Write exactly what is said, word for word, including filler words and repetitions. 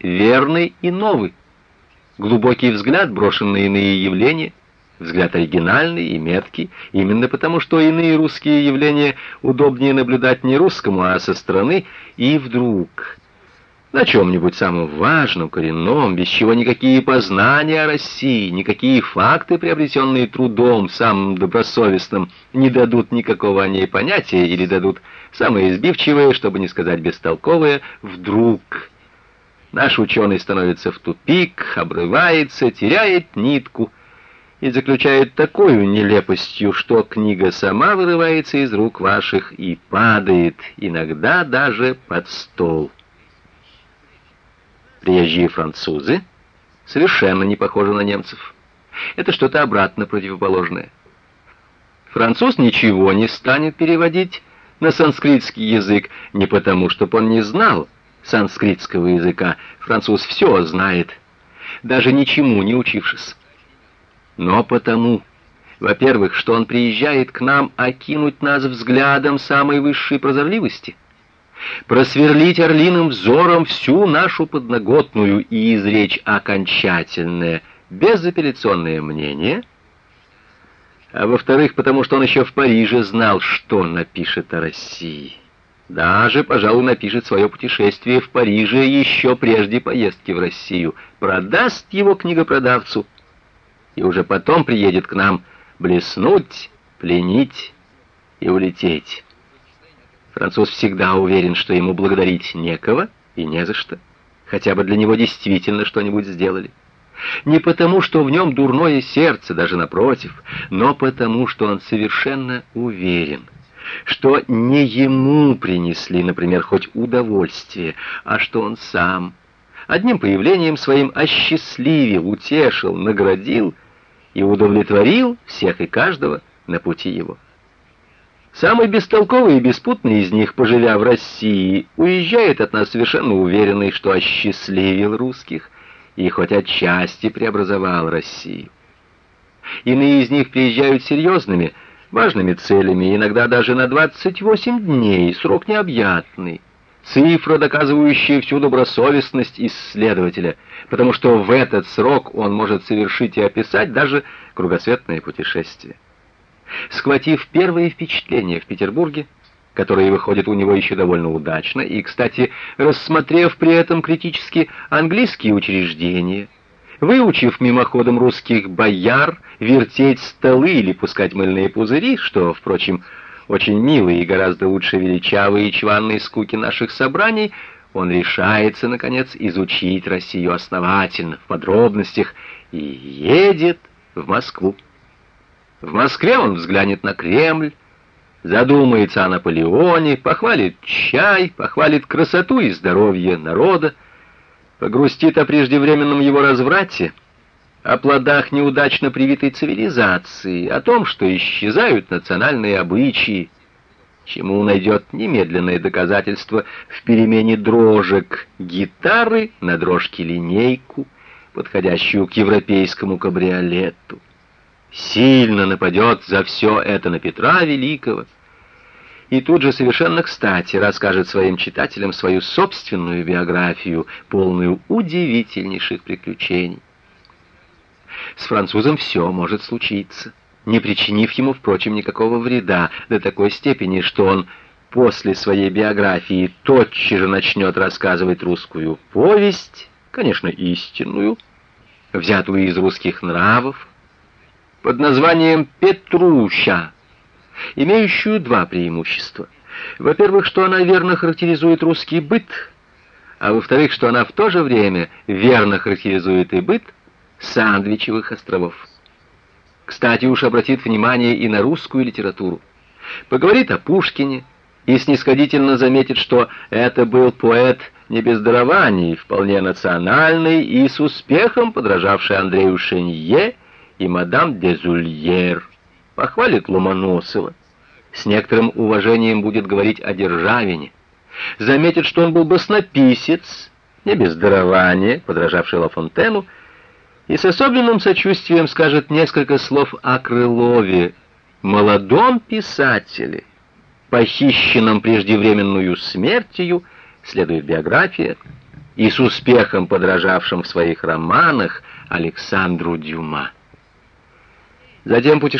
верный и новый. Глубокий взгляд, брошенный на иные явления, взгляд оригинальный и меткий, именно потому, что иные русские явления удобнее наблюдать не русскому, а со стороны, и вдруг на чем-нибудь самом важном, коренном, без чего никакие познания о России, никакие факты, приобретенные трудом, самым добросовестным, не дадут никакого о ней понятия или дадут самое избивчивое, чтобы не сказать бестолковое, вдруг наш ученый становится в тупик, обрывается, теряет нитку и заключает такую нелепостью, что книга сама вырывается из рук ваших и падает, иногда даже под стол. Приезжие французы совершенно не похожи на немцев. Это что-то обратно противоположное. Француз ничего не станет переводить на санскритский язык не потому, чтобы он не знал санскритского языка. Француз все знает, даже ничему не учившись. Но потому, во-первых, что он приезжает к нам окинуть нас взглядом самой высшей прозорливости, просверлить орлиным взором всю нашу подноготную и изречь окончательное, безапелляционное мнение, а во-вторых, потому что он еще в Париже знал, что напишет о России. Даже, пожалуй, напишет свое путешествие в Париже еще прежде поездки в Россию, продаст его книгопродавцу и уже потом приедет к нам блеснуть, пленить и улететь. Француз всегда уверен, что ему благодарить некого и не за что, хотя бы для него действительно что-нибудь сделали. Не потому, что в нем дурное сердце, даже напротив, но потому, что он совершенно уверен, что не ему принесли, например, хоть удовольствие, а что он сам одним появлением своим осчастливил, утешил, наградил и удовлетворил всех и каждого на пути его. Самый бестолковый и беспутный из них, поживя в России, уезжает от нас совершенно уверенный, что осчастливил русских и хоть отчасти преобразовал Россию. Иные из них приезжают серьезными, важными целями, иногда даже на двадцать восемь дней, срок необъятный, цифра, доказывающая всю добросовестность исследователя, потому что в этот срок он может совершить и описать даже кругосветное путешествие. Схватив первые впечатления в Петербурге, которые выходят у него еще довольно удачно, и, кстати, рассмотрев при этом критически английские учреждения, выучив мимоходом русских бояр вертеть столы или пускать мыльные пузыри, что, впрочем, очень милые и гораздо лучше величавые и чванные скуки наших собраний, он решается, наконец, изучить Россию основательно, в подробностях, и едет в Москву. В Москве он взглянет на Кремль, задумается о Наполеоне, похвалит чай, похвалит красоту и здоровье народа, погрустит о преждевременном его разврате, о плодах неудачно привитой цивилизации, о том, что исчезают национальные обычаи, чему найдет немедленное доказательство в перемене дрожек гитары на дрожки-линейку, подходящую к европейскому кабриолету. Сильно нападет за все это на Петра Великого, и тут же совершенно кстати расскажет своим читателям свою собственную биографию, полную удивительнейших приключений. С французом все может случиться, не причинив ему, впрочем, никакого вреда, до такой степени, что он после своей биографии тотчас же начнет рассказывать русскую повесть, конечно, истинную, взятую из русских нравов, под названием «Петруша», имеющую два преимущества. Во-первых, что она верно характеризует русский быт, а во-вторых, что она в то же время верно характеризует и быт Сандвичевых островов. Кстати, уж обратит внимание и на русскую литературу. Поговорит о Пушкине и снисходительно заметит, что это был поэт не без дарований, вполне национальный и с успехом подражавший Андрею Шенье и мадам де Зульер. Похвалит Ломоносова, с некоторым уважением будет говорить о Державине, заметит, что он был баснописец, не без дарования, подражавший Ла Фонтену, и с особенным сочувствием скажет несколько слов о Крылове, молодом писателе, похищенном преждевременную смертью, следует биография, и с успехом подражавшим в своих романах Александру Дюма. Затем путешествие